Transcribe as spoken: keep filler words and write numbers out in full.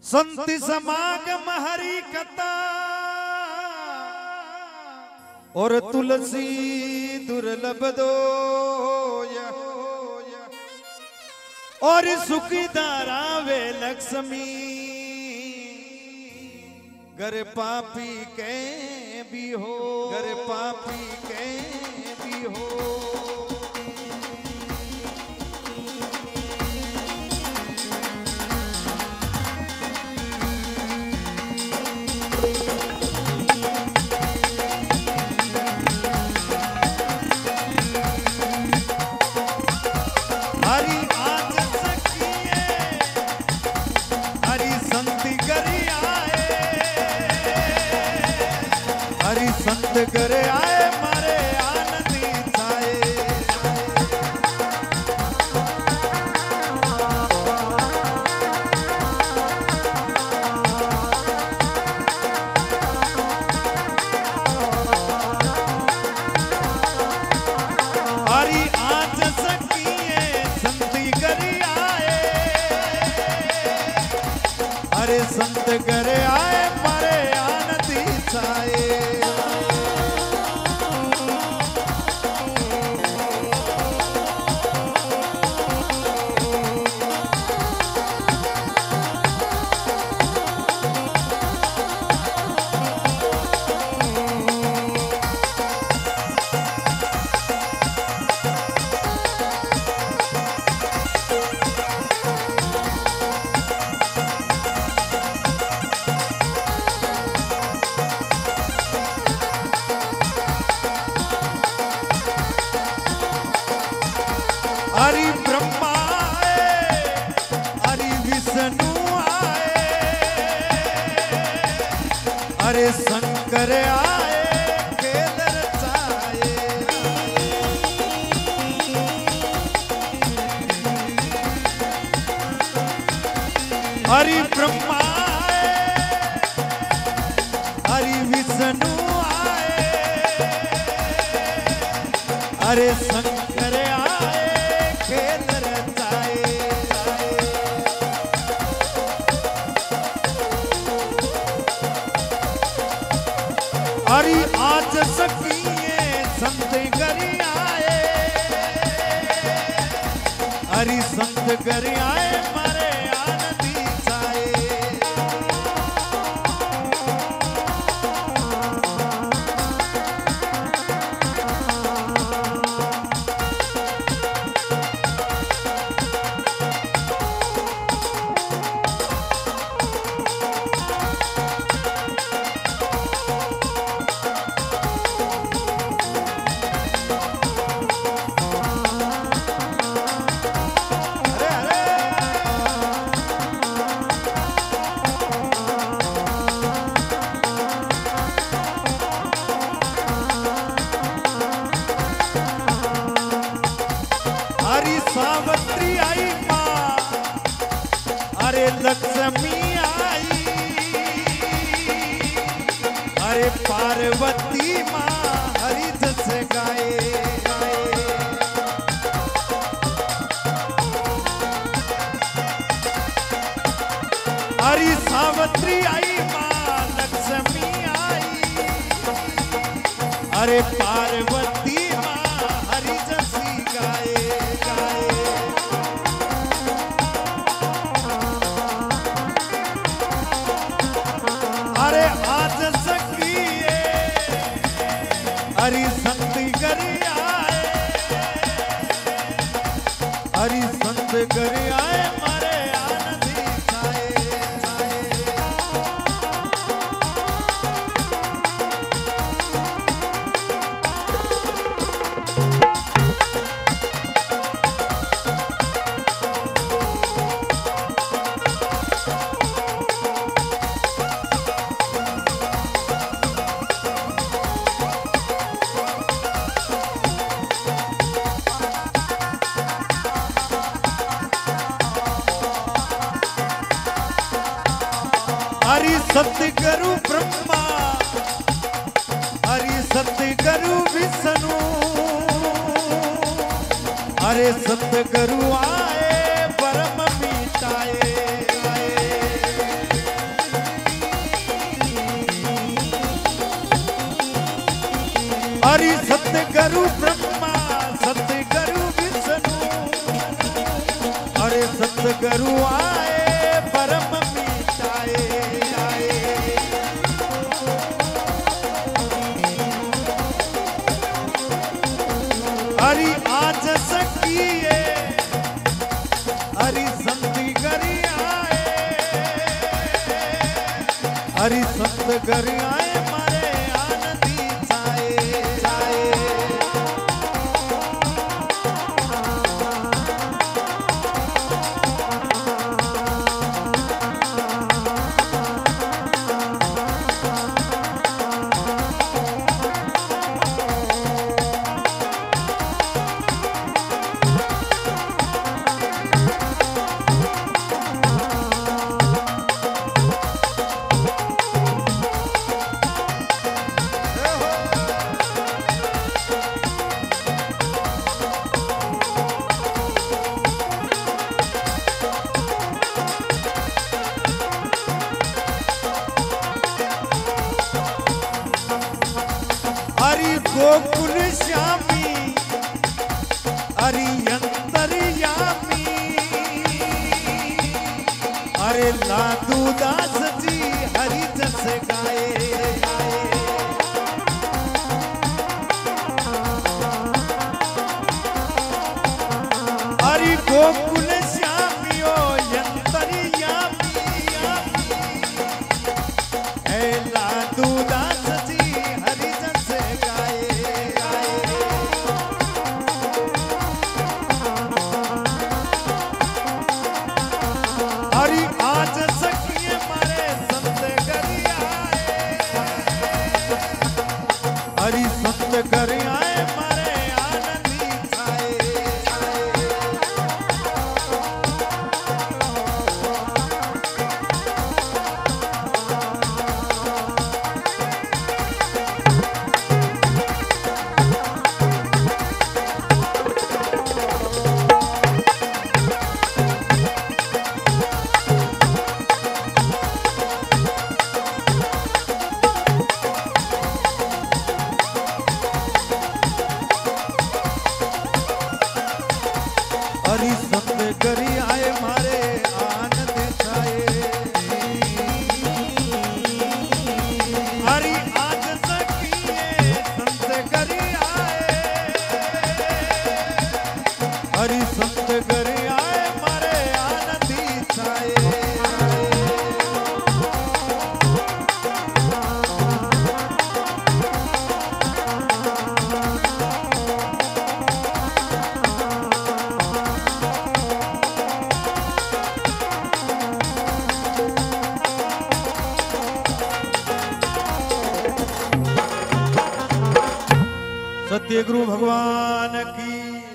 संत समागम हरि कथा और तुलसी दुर्लभ दो और सुखी धारा वे लक्ष्मी घर पापी के भी हो घर पापी के भी हो। हरि आज सखिए हरि संत करे आए हरि संत करे आए मारे आनंदी छाए। हरि आज सखिए संती करे आए हरे संत करे आए मारे आनंदी छाए। हरि ब्रह्मा आए हरि विष्णु आए हरे शंकर आए खेल रचाए। हरि ब्रह्मा आए हरि विष्णु आए हरे शंकर आए खेल रचाए। हरि आज सखिए संत करी आए हरि संत करी आए मारे आनंदी छाए। हरि सावित्री आई माँ अरे लक्ष्मी आई अरे पार्वती माँ हरि जस गाए। हरि सावित्री आई माँ लक्ष्मी आई अरे पार्वती माँ हरि जसी गाए। अरे आज सखिए हरि संत करे आए हरि संत करे आए मारे आनंदी छाए छाए। हरि सतगुरु ब्रह्मा हरि सतगुरु विष्णु हरे सतगुरु आए परम मिटाए। हरि सतगुरु ब्रह्मा सतगुरु विष्णु, अरे सतगुरु आए परम मिटाए आए। हरि आज सकिए हरि सतगुरु आए, हरि सतगुरु आए मारे आनंदी छाए छाए। हरि गोकुल श्यामी हरि अंतर्यामी, अरे लादू दास जी हरि जस गाए गाए। हरि गोकुल श्यामी ओ अंतर्यामी, ए लादू दास जी हरि जस गाए गाए। हरि आज सखिए मारे सतगुरु आए, हरि सतगुरु आए मारे आनंदी छाए छाए। हरि सतगुरु आए मारे आनंद छाए, हरि आज सखिए सतगुरु आए, हरि सतगुरु आए मारे आनंद छाए। सत्य गुरु भगवान की